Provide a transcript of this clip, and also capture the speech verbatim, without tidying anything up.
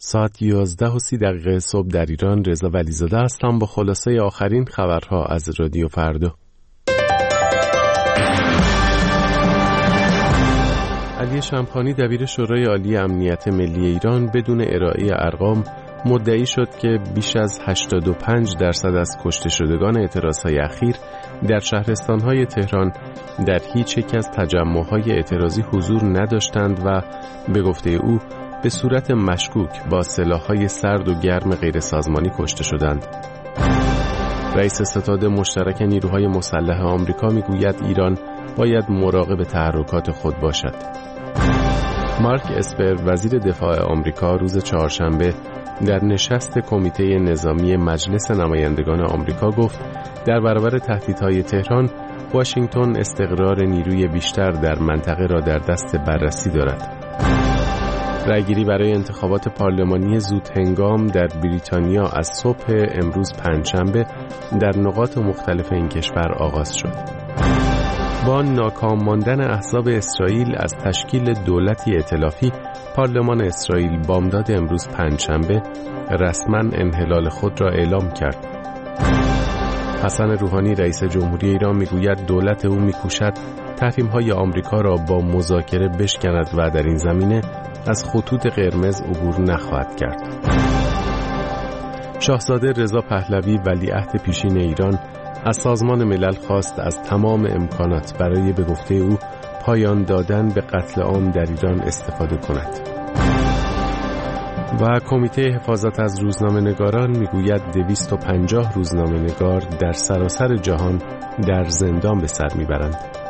ساعت یازده و سی دقیقه صبح در ایران. رضا ولیزاده هستم با خلاصه آخرین خبرها از رادیو فردا. علی شمخانی دبیر شورای عالی امنیت ملی ایران بدون ارائه ارقام مدعی شد که بیش از هشتاد و پنج درصد از کشته شدگان اعتراضهای اخیر در شهرستانهای تهران در هیچ یک از تجمعهای اعتراضی حضور نداشتند و به گفته او به صورت مشکوک با سلاح‌های سرد و گرم غیرسازمانی کشته شدند. رئیس ستاد مشترک نیروهای مسلح آمریکا میگوید ایران باید مراقب تحرکات خود باشد. مارک اسپر وزیر دفاع آمریکا روز چهارشنبه در نشست کمیته نظامی مجلس نمایندگان آمریکا گفت در برابر تهدیدهای تهران واشنگتن استقرار نیروی بیشتر در منطقه را در دست بررسی دارد. رأیگیری برای انتخابات پارلمانی زودهنگام در بریتانیا از صبح امروز پنجشنبه در نقاط مختلف این کشور آغاز شد. با ناکام ماندن احزاب اسرائیل از تشکیل دولتی ائتلافی، پارلمان اسرائیل بامداد امروز پنجشنبه رسما انحلال خود را اعلام کرد. حسن روحانی رئیس جمهوری ایران میگوید دولت او میکوشد تحریم‌های آمریکا را با مذاکره بشکند و در این زمینه از خطوط قرمز عبور نخواهد کرد. شاهزاده رضا پهلوی ولیعهد پیشین ایران از سازمان ملل خواست از تمام امکانات برای به گفته او پایان دادن به قتل عام در ایران استفاده کند. و کمیته حفاظت از روزنامه‌نگاران میگوید دویست و پنجاه روزنامه‌نگار در سراسر جهان در زندان به سر میبرند.